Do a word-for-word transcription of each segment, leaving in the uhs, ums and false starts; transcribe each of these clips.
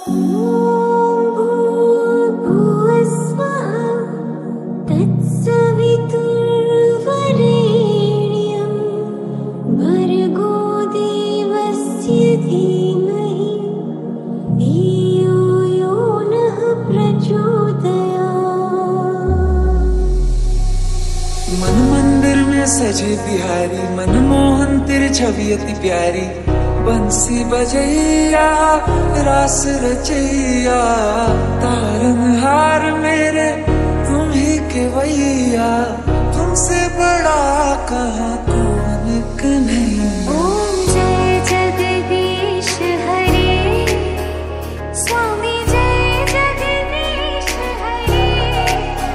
मन मंदिर में सजे बिहारी, मनमोहन तेरी छवि अति प्यारी। बंसी बजैया रास रचैया, तारनहार मेरे तुम ही केवैया। तुमसे बड़ा कहाँ कौन कन्हैया। ओम जय जगदीश हरे, स्वामी जय जगदीश हरे।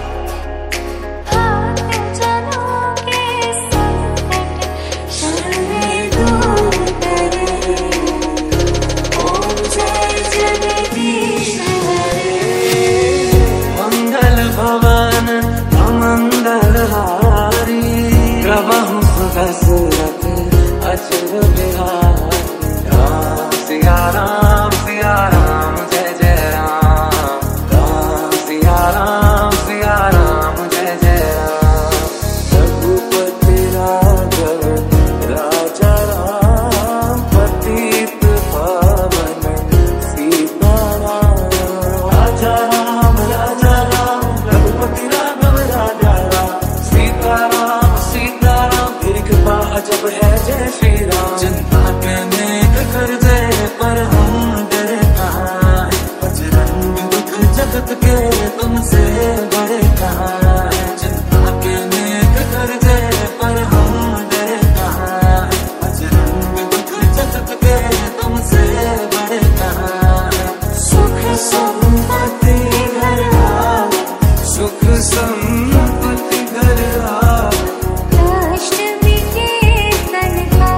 हाथ जनों के संकट शरण दूर करे। ओम जय जगदीश हरे। मंगल भवन अमंगल हारी, प्रभु दशरथ अचर बिहारी। राम सिया राम सिया राम जय जय राम। राम सिया राम सिया राम जय जय राम। रघुपति राघव राजा राम, पतित पावन सीता राम। राजा राम राजा राम, रघुपति राघव राजा राम। सीता राम सीता राम, तेरी कृपा अजब है जय श्री राम। जनता के नेक कर दे पर हम डरे कहाँ। बजरंग दुख जगत के तुमसे बड़े कहाँ। जनता के नेक कर दे पर हम डरे कहाँ। बजरंग दुख जगत के तुमसे बड़े कहाँ। सुख संपत्ति घर आओ, सुख संपत्ति घर आओ। अष्टमी कीर्तन का।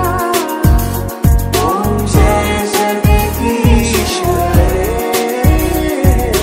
ओम जय जगदीश हरे।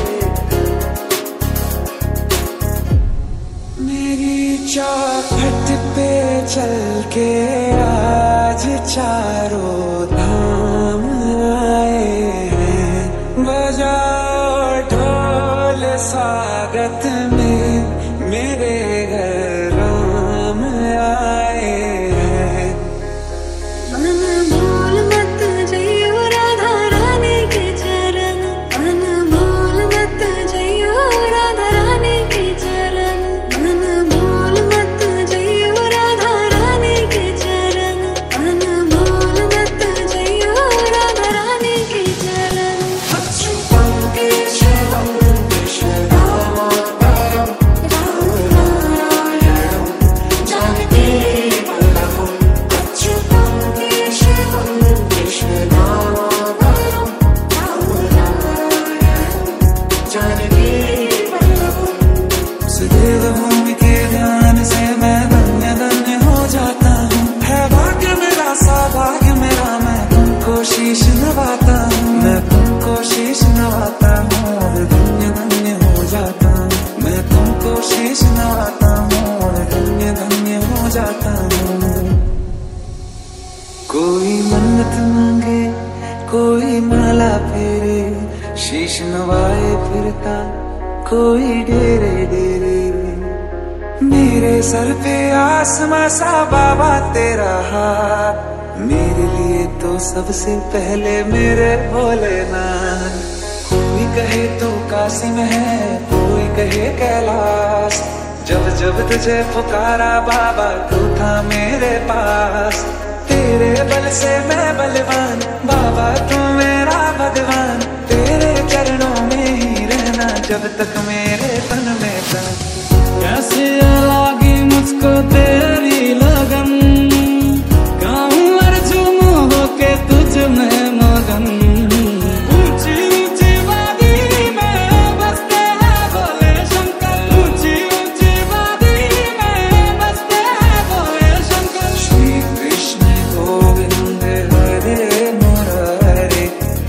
मेरी चौखट पे चल के आज चारों धाम आए हैं। बजाओ ढोल स्वागत में, मेरे घर राम आए हैं। मन भूल मत जइयो राधा रानी के चरण। मन भूल मत जइयो राधा रानी के चरण। मन भूल मत जइयो राधा रानी के चरण। मन भूल मत जइयो राधा रानी के चरण। अच्युतं केशवं कृष्णदामोदरं, रामनारायणं जानकीवल्लभम्। अच्युतं केशवं कृष्णदामोदरं, रामनारायणं जानकीवल्लभम्। सदैव भूमि के ध्यान से मैं धन्य धन्य हो जाता हूँ। है भाग्य मेरा सौभाग्य मेरा, मैं तुमको शीश नवाता हूँ। मैं तुमको शीश नवाता हूँ और धन्य धन्य हो जाता हूँ। मैं तुमको शीश नवाता हूँ और धन्य धन्य हो जाता हूँ। कोई मन्नत मांगे कोई माला फेरे, शीश नवाए फिरता कोई डेरे डेरे। मेरे सर पे आसमां सा बाबा तेरा हाथ, मेरे लिए तो सबसे पहले मेरे भोलेनाथ। कोई कहे तो काशी में है, कोई कहे कैलाश। जब जब तुझे पुकारा बाबा तू था मेरे पास। तेरे बल से मैं बलवान, बाबा तू मेरा भगवान। तेरे चरणों में ही रहना जब तक मेरे तन में तन। कैसे लागी मुझको तेरी लगन, गाऊं अर्जुन होके तुझ में मगन। ऊंची ऊंची वादी में बसते हैं भोले शंकर। ऊंची ऊंची वादी में बसते हैं भोले शंकर। श्री कृष्ण गोविंद हरे मुरारे,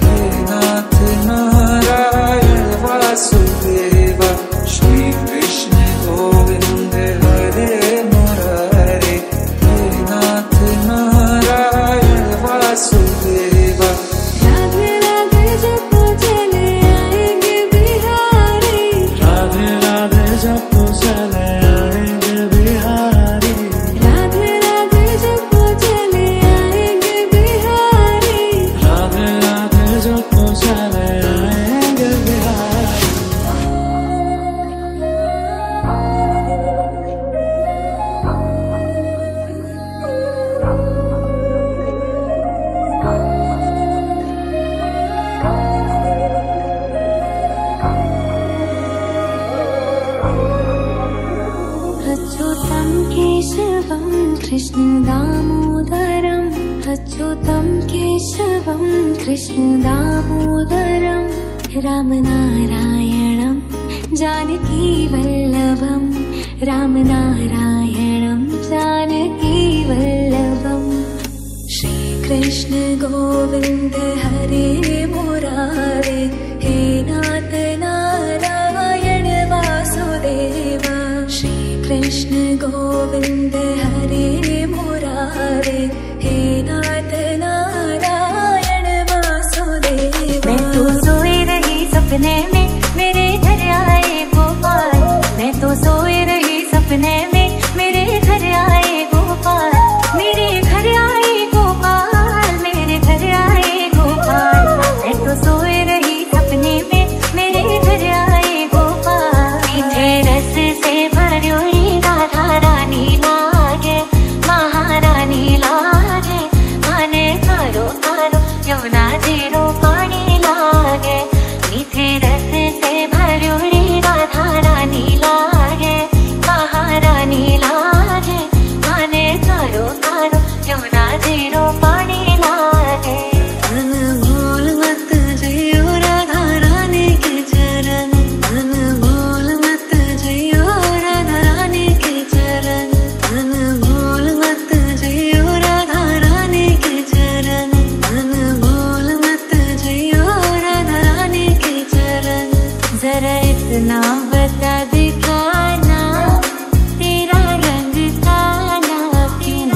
केशवं कृष्ण दामोदरं अच्युतं केशवं कृष्ण दामोदरं रामनारायणं जानकी वल्लभं रामनारायणं जानकी वल्लभं श्री कृष्ण गोविंद हरे मुरारे हे नाथ नारायण वासुदेव श्री कृष्ण गोविंद हरे मुरारे हे नाथ नारायण वासुदेव। मैं तो सोई रही सपने में मेरे घर आए गोपाल, मैं तो सोई रही सपने में मेरे घर आए गोपाल, मेरे घर आए गोपाल, मेरे घर आए गोपाल। मैं तो सोई रही सपने में मेरे घर आए गोपाल। मीठे रस से भरी राधा रानी लागे महारानी लागे, माने कारो कारो यमुना जीरो पानी लागे। मीठे रस से भरी राधा रानी लागे महारानी लागे, माने कारो कारो यमुना जीरो पानी लागे। अनमोल मत जइयो राधा रानी के चरण, अनमोल मत जइयो राधा रानी के चरण, अनमोल मत जइयो राधा रानी के चरण, अनमोल मत जइयो राधा रानी के चरण। जरा इतना बता दिखाना तेरा रंग काला क्यों,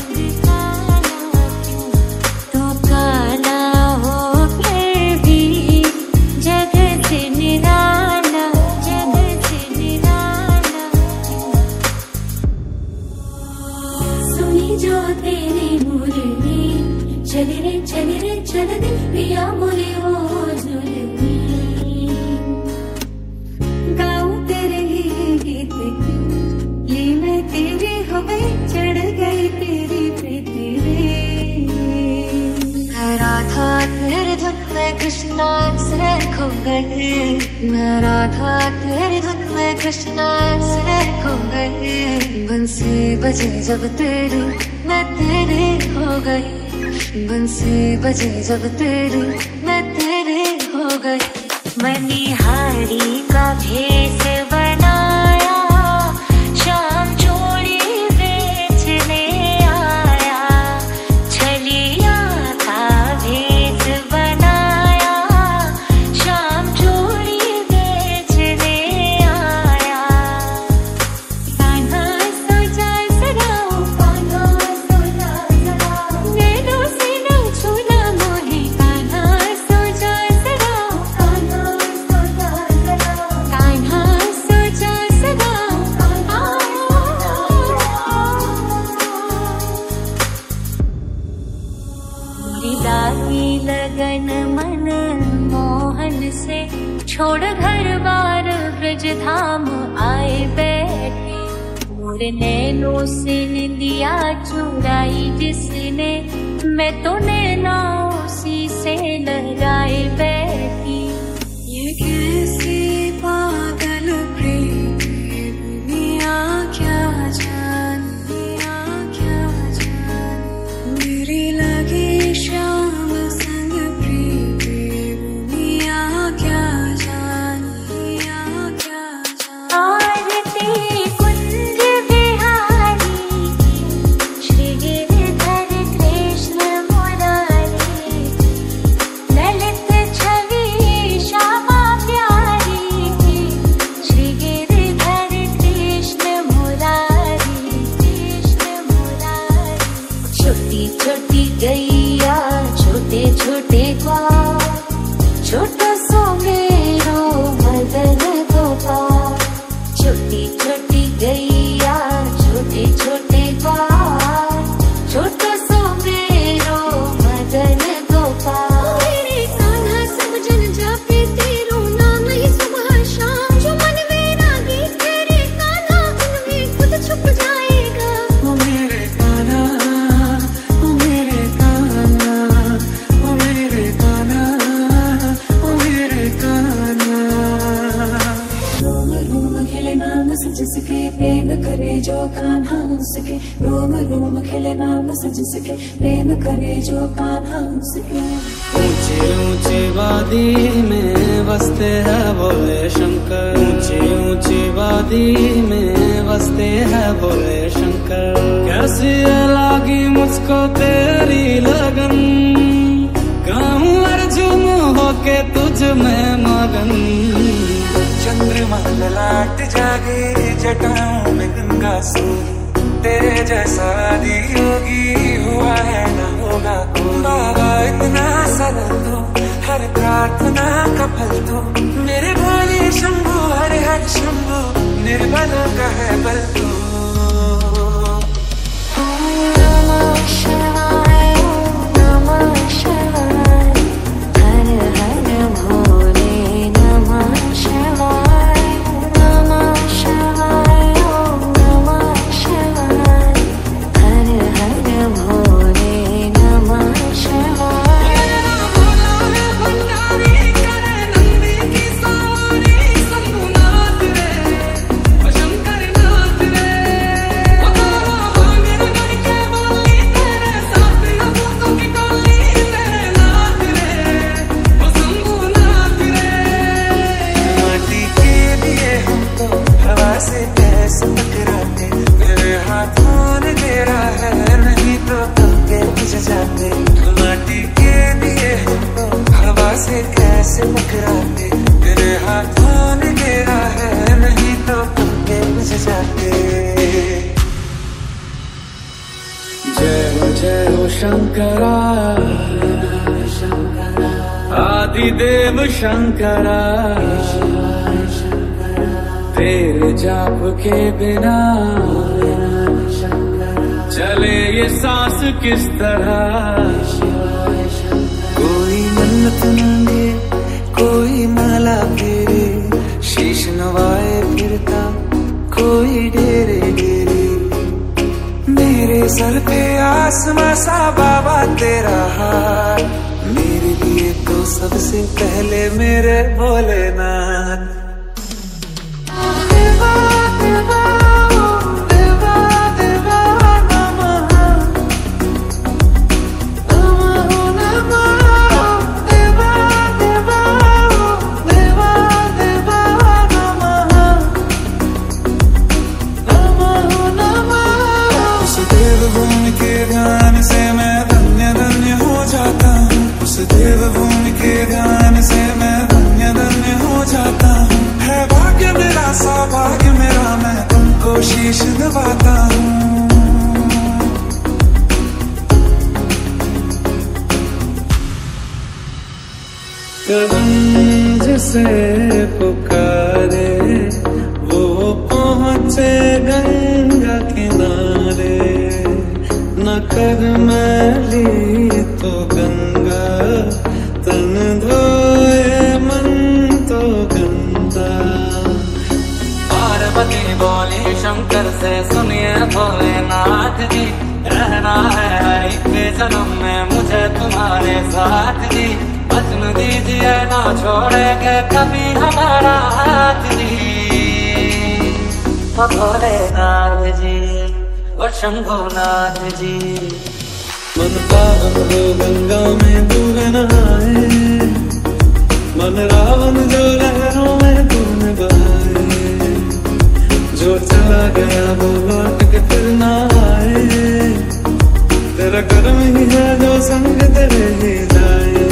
तू काला हो फिर भी जग से निराला, जग से निराला। सुनी जो तेरी मुरली चल रे चल रे चल दे पिया मोरे ओ जुलमी, गाऊं तेरे ही गीत ये मैं तेरी हो गई चढ़ गई तेरी प्रीति रे। मैं राधा तेरे धुन में कृष्णा से खो गई, मैं राधा तेरे धुन में कृष्णा से खो गई। बंसी बजे जब तेरी मैं तेरे हो गई, बंसी बजे जब तेरी मैं तेरे हो गई। मनिहारी का भेष बनाया शाम चूड़ी बेचने आया, छलिया का भेष बनाया शाम चूड़ी बेचने आया। कान्हा सजा सजाओ कान्हा सजा सजाओ, नैनों से न छूना मोहे कान्हा सजा सजाओ, कान्हा सजा सजाओ, कान्हा सजा सजाओ, कान्हा। दागी लगन मन मोहन से छोड़ घर बार ब्रज धाम आए बैठे, मोरे नैनों से निंदिया चुराई जिसने, मैं तो नैना उसी से लहराए बैठी। ये कैसी पागल प्रेम दुनिया क्या जान, दुनिया क्या जान, मेरी लगी श्याम संग प्रेम दुनिया क्या जान, दुनिया क्या जान। आरती कुंज बिहारी श्री गिरधर कृष्ण मुरारी, ललित छवि श्यामा प्यारी श्री गिरधर कृष्ण मुरारी, कृष्ण मुरारी। छोटी छोटी गैया छोटे छोटे ग्वाल, छोटा सो मेरो मदन गोपाल। छोटी छोटी गैया छोटे छोटे ग्वाल, छोटा सो मेरो मदन गोपाल। मेरे कान्हा सब जन जापे तेरो नाम ही सुबह शाम, जो मन में रागी तेरे कान्हा उनमें खुद छुप जाएगा। ओ मेरे कान्हा, ओ मेरे कान्हा, ओ मेरे कान्हा, ओ मेरे जो कान्हा उसके, रोम रोम खिले नाम सज सके, प्रेम करे जो कान्हा उसके। ऊंची ऊंची वादी में बसते हैं बोले शंकर, ऊंची ऊंची वादी में बसते हैं बोले शंकर। कैसी लागी मुझको तेरी लगन, गाऊं अर्जुन होके तुझ में मगन। चंद्रमा ललाट जागे जटाओं में गंगा सूर, तेरे जैसा आदि योगी हुआ है न होगा कोई। बाबा इतना सरल तो, हर प्रार्थना का फल तो, मेरे भोले शंभु हर हर शंभु, निर्बल का है बल तो। नमः शिवाय नमः शिवाय, हर हर भोले नमः शिवाय। नमः शिवाय नमः शिवाय, हर हर भोले नमः शिवाय। माटी के दिए हमको हवा से कैसे टकराते, तेरे हाथों ने तेरा है नहीं तो तुमके बुझ जाते। जय हो जय हो शंकरा आदिदेव शंकरा, तेरे जाप के बिना चले ये सांस किस तरह। कोई मन्नत मांगे कोई माला फेरे, शीश नवाए फिरता कोई डेरे डेरे। मेरे सर पे आसमां सा बाबा तेरा हाथ, मेरे लिए तो सबसे पहले मेरे भोलेनाथ। देवभूमि के ध्यान से मैं धन्य धन्य हो जाता हूँ। है भाग्य मेरा सौभाग्य मेरा, मैं तुमको शीश नवाता हूँ। कदम जिसे पुकारे वो पहुँचे गंगा किनारे, न कर मैली तो गंगा तन धोए मन तो गंगा। पार्वती बोली शंकर से सुनिए भोलेनाथ जी, रहना है हर एक जन्म में मुझे तुम्हारे साथ जी। वचन दीजिए ना छोड़ेंगे कभी हमारा हाथ जी। भोलेनाथ जी और शंभुनाथ जी, मन पावन हो गंगा में डूब नहाए, मन रावण जो लहरों में डूब बहाए। जो चला गया वो लौट के फिर ना आए, तेरा कर्म ही है जो संग तेरे ही जाए।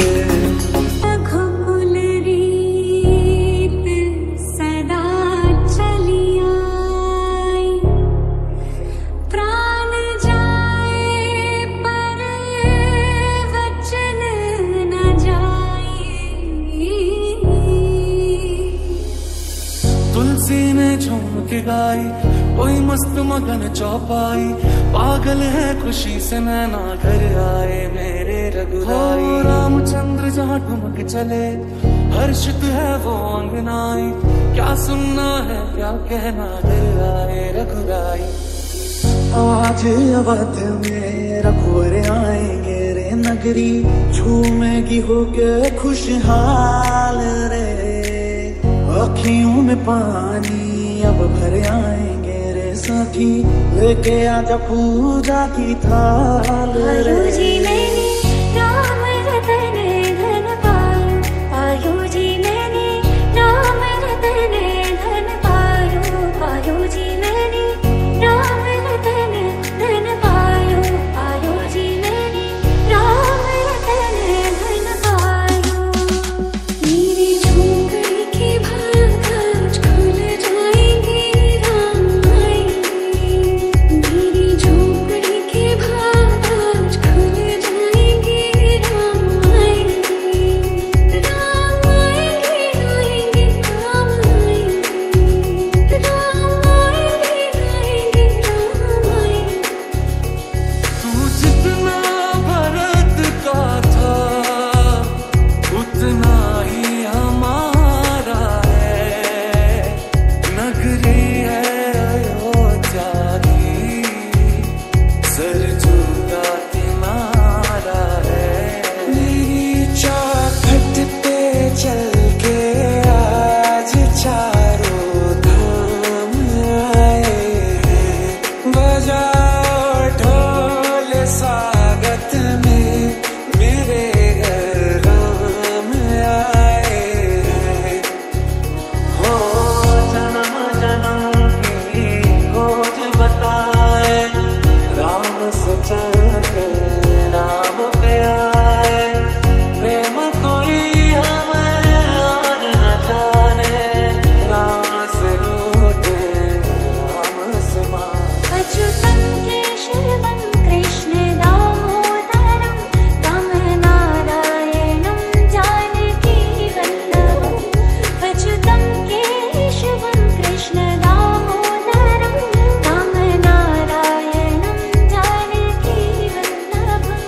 गाई कोई मस्त मगन चौपाई, पागल है खुशी से नैना घर आए मेरे रघुराई। रामचंद्र जहाँ ठुमक चले हर्षित है वो अंगनाई, क्या सुनना है क्या कहना घर आए रघुराई। आज अवध में रघुवर आएंगे रे नगरी, झूमेगी होके खुशहाल रे। अखियों में पानी अब भर आएंगे रे सखी लेके आजा पूजा की थाल रे। आयो जी मैंने राम रतन धन पायो, आयो जी मैंने राम रतन धन पायो, आयो जी मैंने राम रतन धन पायो, आयो जी मैंने राम रतन धन पायो। मेरी झोंपड़ी के भाग आज खुल जाएंगे राम आएंगे, मेरी झोंपड़ी के भाग आज खुल जाएंगे राम आएंगे, राम आएंगे आएंगे राम आएंगे, राम आएंगे आएंगे राम आएंगे। तू जितना भरत का था उतना ही हमारा है, नगरी है अयोध्या की सरजू का किनारा है। मेरी चौखट पे चल के आज चारों धाम आए हैं, बजाओ ढोल स्वागत में मेरे घर राम आए हैं। हो जन्म जन्म की खोज बताए, राम से चल के राम पे आए, प्रेम कोई हमें और न जाने, राम से रूठे राम से मांगे। अच्युतं केशवं कृष्ण दामोदरं तं नारायणं जानकी वल्लभम्, अच्युतं केशवं कृष्ण दामोदरं तं नारायणं जानकी वल्लभम्।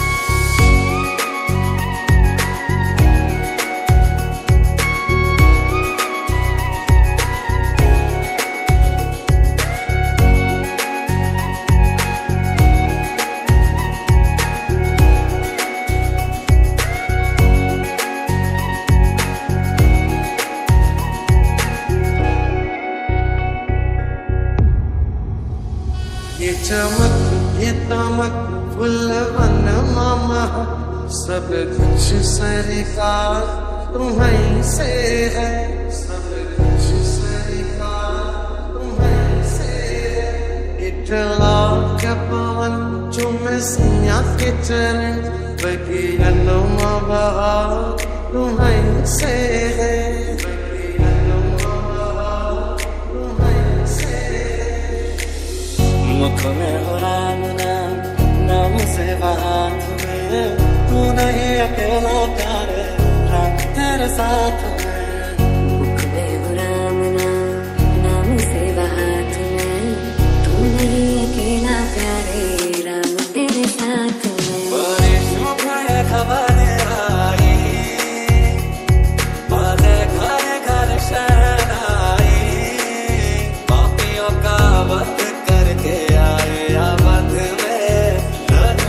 ये चमक ये तमक फुल वन मामा, सब कुछ सरकार तुम्हीं से है, सब कुछ सरकार तुम्हीं से है। इठला के पवन चुमे सिया के चरण, बगियन बहार तुम्हीं से है, बगियन बहार तुम्हीं से है। मुख में हो राम नाम, नाम से हाथ में, तू नहीं अकेला प्यारे राम तेरे साथ में। मुख में हो राम नाम, नाम से हाथ में, तू नहीं अकेला प्यारे राम तेरे साथ में। बड़ी शुभ है खबर आई, बाजे घर घर शरण आई, पापियों का वध करके आए अवध में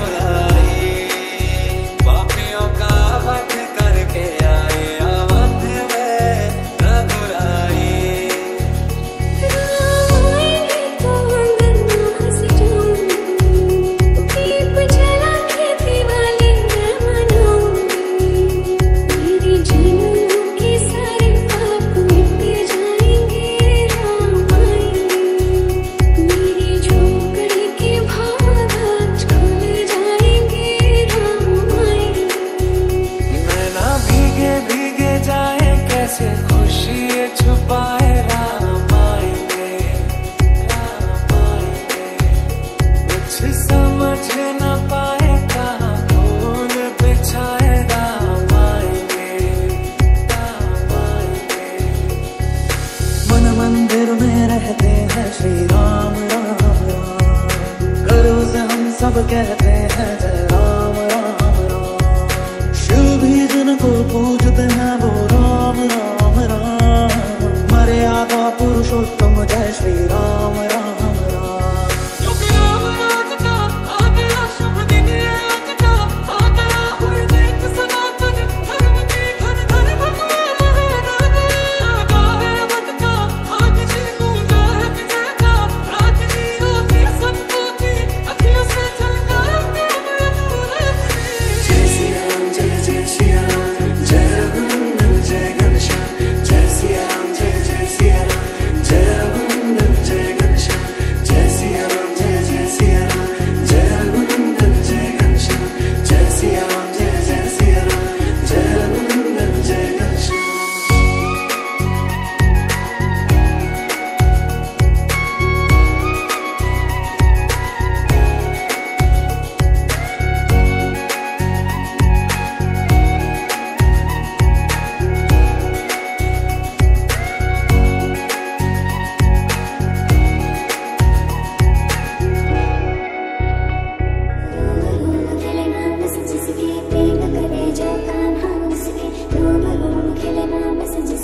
रघुराई, पापियों का वध करके आए अवध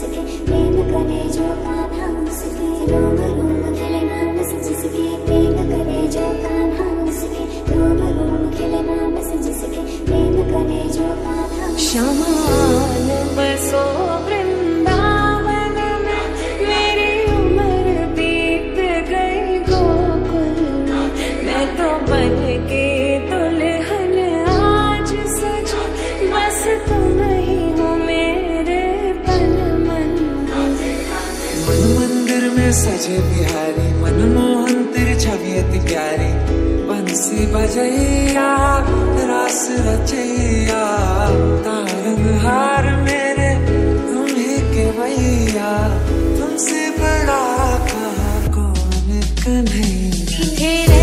जिसके प्रेम करे जो कान्हा उसके रोम रोम खिले नाम से जिसके प्रेम करे जो कान्हा उसके रोम रोम खिले नाम से जिसके प्रेम करे जो कान्हा। श्यामाल बसो वृंदावन में मेरी उम्र बीत गई गोकुल में, मैं तो बन के दुल्हन आज सजी, बस तुम ही हो मेरे पल मन। मन मंदिर में सजे बिहारी, मनमोहन तेरी छवि अति प्यारी, बंसी बजैया रास रचैया, तारनहार मेरे तुम्हें के भैया, तुमसे बड़ा कहाँ कौन कन्हैया।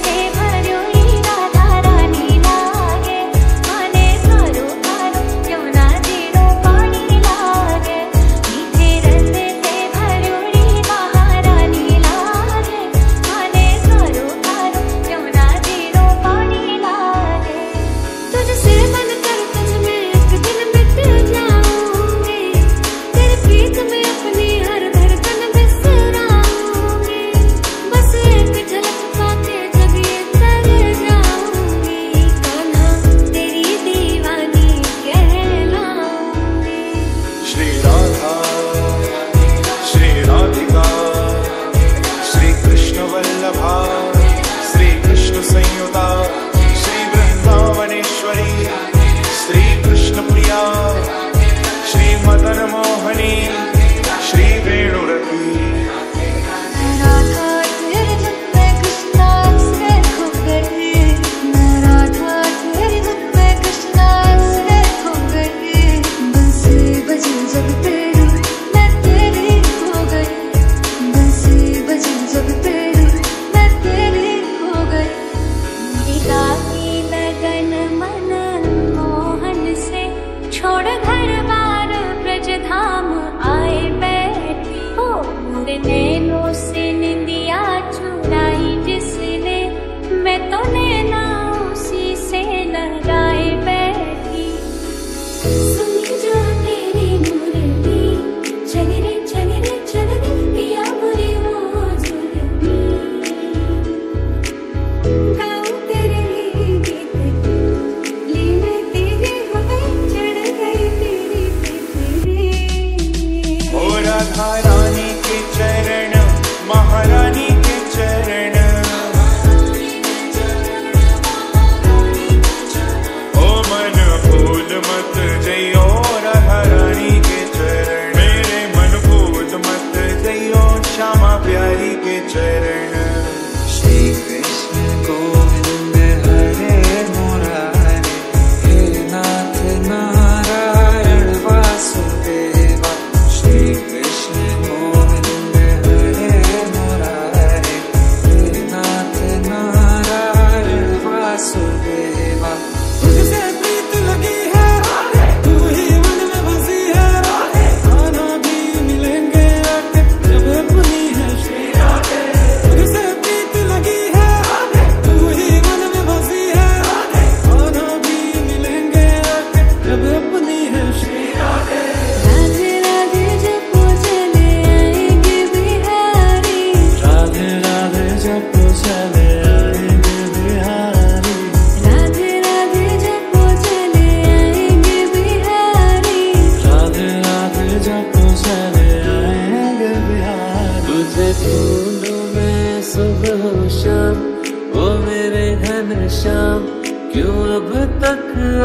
शाम क्यों अब तक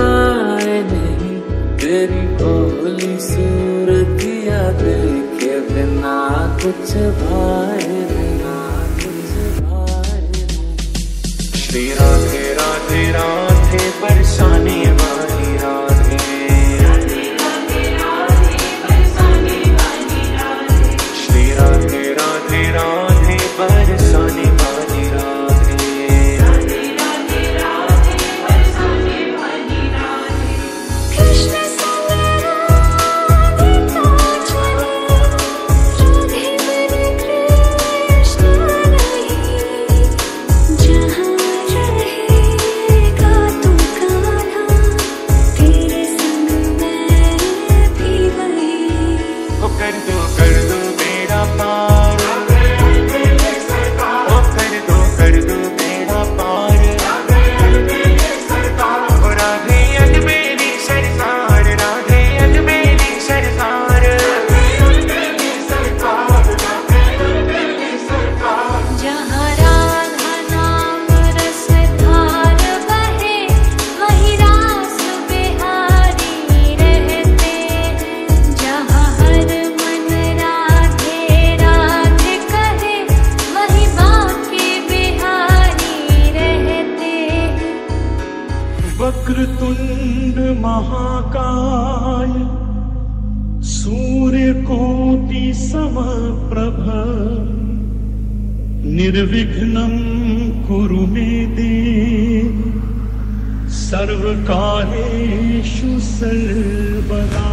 आए नहीं, तेरी भोली सूरतिया देखे बिना कुछ भाए बिना कुछ भाए। श्री राधे राधे राधे परेशानी वाली राधे, श्री राधे राधे राधे परेशानी वाली राधे, कृष्ण संग राधे तो चले, राधे बिन कृष्ण नहीं, जहाँ रहेगा तू कान्हा महाकाय सूर्यकोटि समप्रभ निर्विघ्नं कुरु मे देव सर्वकार्येषु सर्वदा।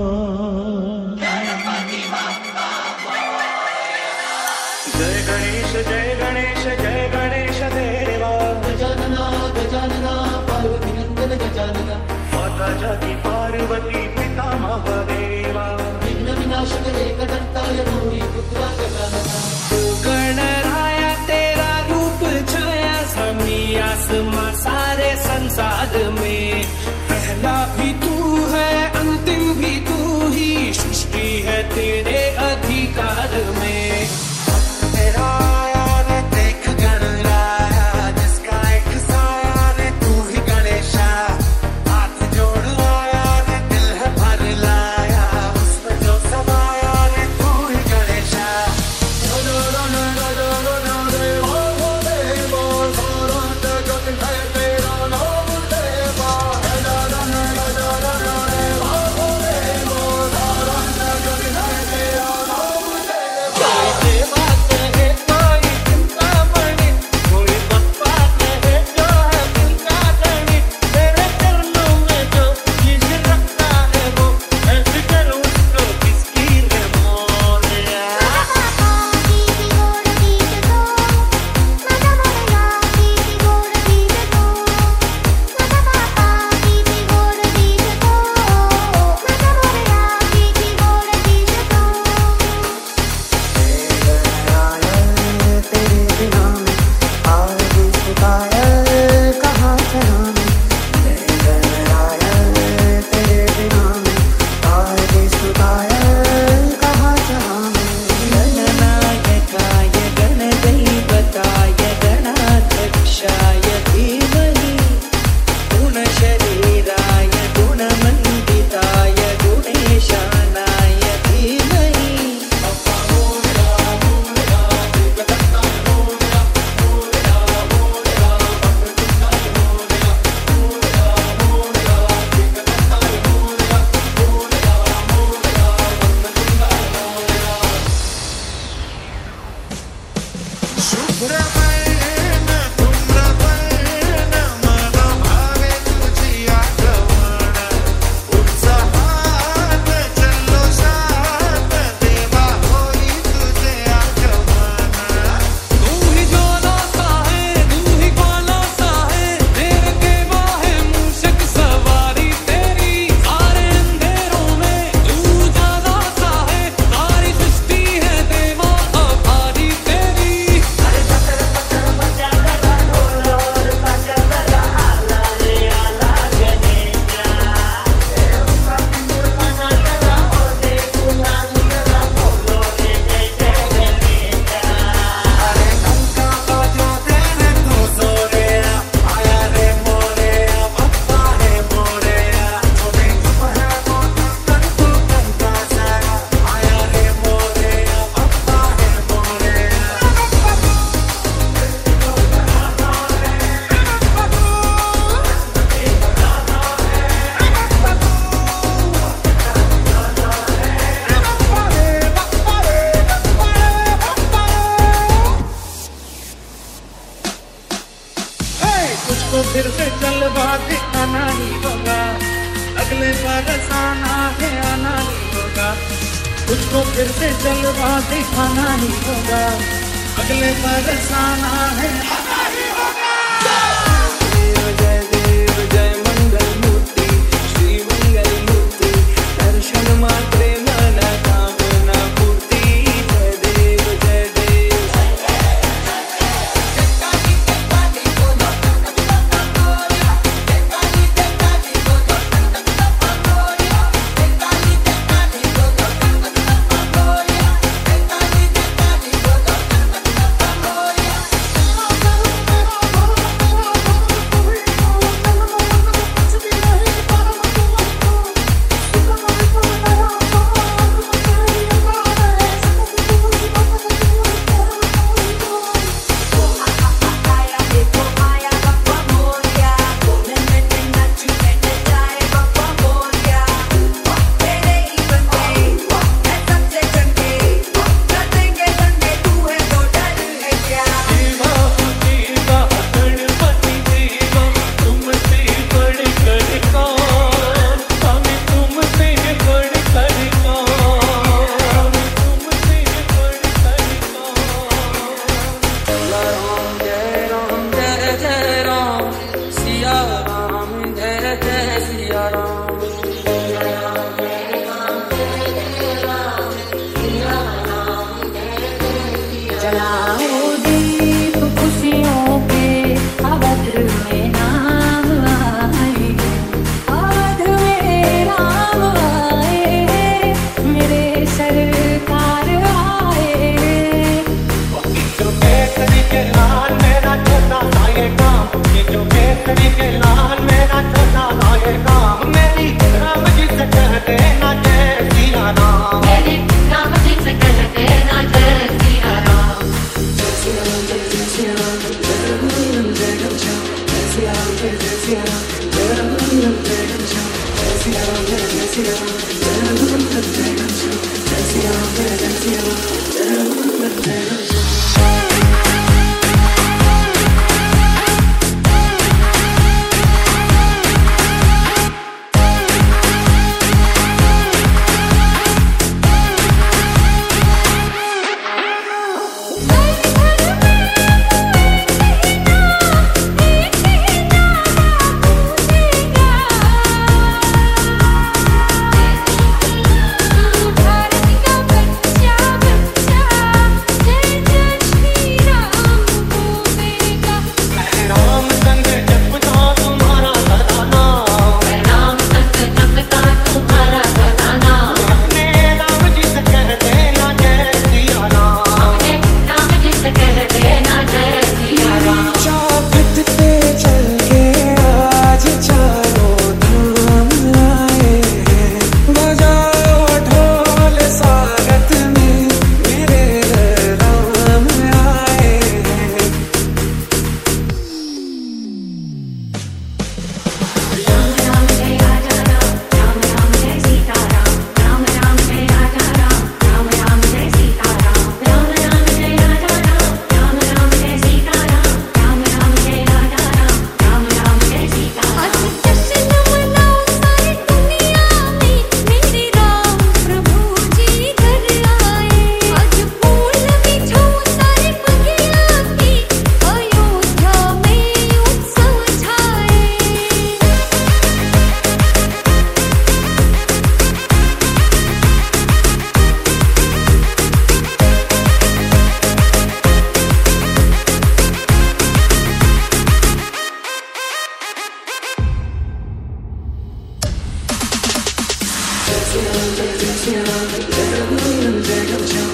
जय गणेश जय गणेश जय गणेश देवा गजानना गजानना पार्वती नंदन गजानना माता जाति पार्वती पिता महादेवा विघ्न विनाशक एकदंताय गौरी पुत्रा गजानना। गणराया तेरा रूप छाया समी आसमां सारे संसार में पहला भी तू है अंतिम भी तू ही सृष्टि है तेरे अधिकार में। फिर से जलवा दिखाना ही होगा, अगले बरस आना है आना ही होगा। तुझको फिर से जलवा दिखाना ही होगा, अगले बरस आना है आना ही होगा। जय देव जय मंगल मूर्ति श्री मंगल मूर्ति दर्शन मात्रे मन कामना पूर्ति। जय देव जय देव Come on, जलाओ दीप खुशियों के अवध में नाम आए, अवध में राम आए, मेरे सरकार आए। जो केसरी के लाल मेरा छोटा सा ये काम, ये जो केसरी के लाल मेरा छोटा सा ये काम, मेरी राम जी से कह देना जय सिया राम, मेरी राम जी से कह देना जय सिया राम।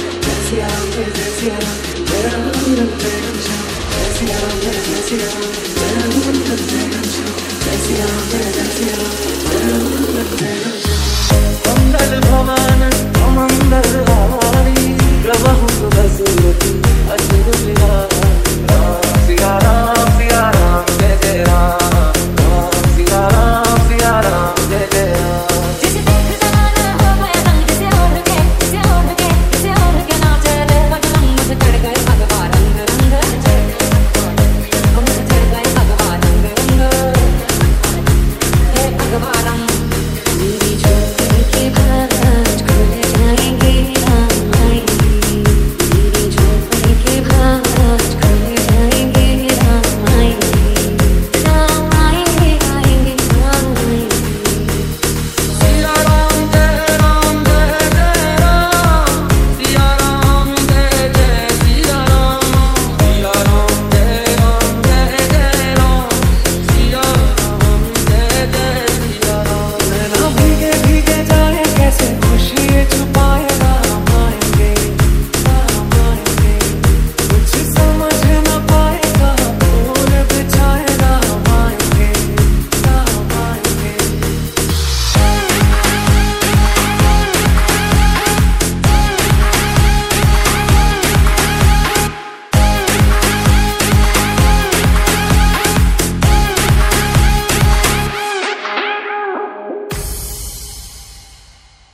Let's